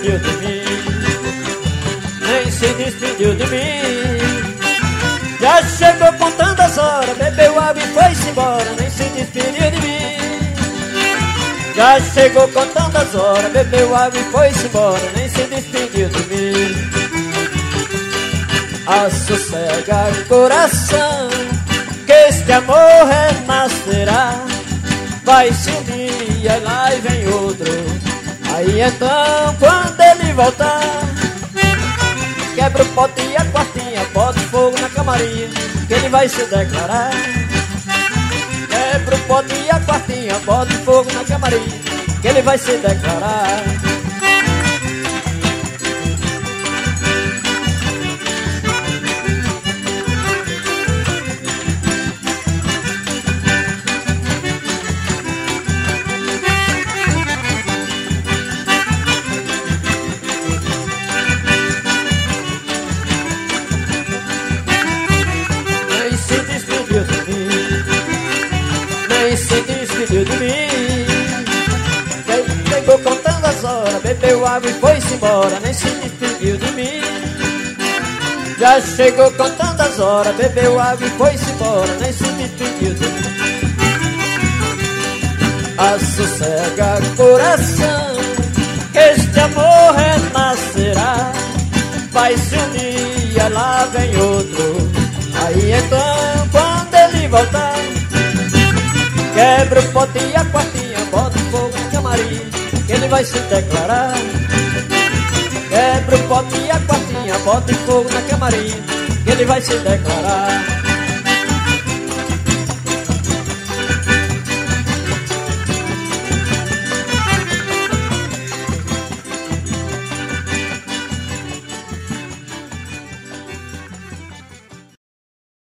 despediu de mim, nem se despediu de mim. Já chegou contando as horas, bebeu água e foi-se embora, nem se despediu de mim. Já chegou contando as horas, bebeu água e foi-se embora, nem se despediu de mim. Assossega coração, que este amor renascerá. Vai-se um dia e lá vem outro, aí então quando ele voltar, quebra o pote e a quartinha, bota fogo na camarinha, que ele vai se declarar. Quebra o pote e a quartinha, bota fogo na camarinha, que ele vai se declarar. Nem se despediu de mim. Chegou contando as horas, bebeu água e foi-se embora, nem se despediu de mim. Já chegou contando as horas, bebeu água e foi-se embora, nem se despediu de mim. Assossega coração, que este amor renascerá. Vai-se um dia, lá vem outro, aí então quando ele voltar, quebra o pote e a quartinha, bota fogo na camarinha, que ele vai se declarar. Quebra o pote e a quartinha, bota fogo na camarinha, que ele vai se declarar.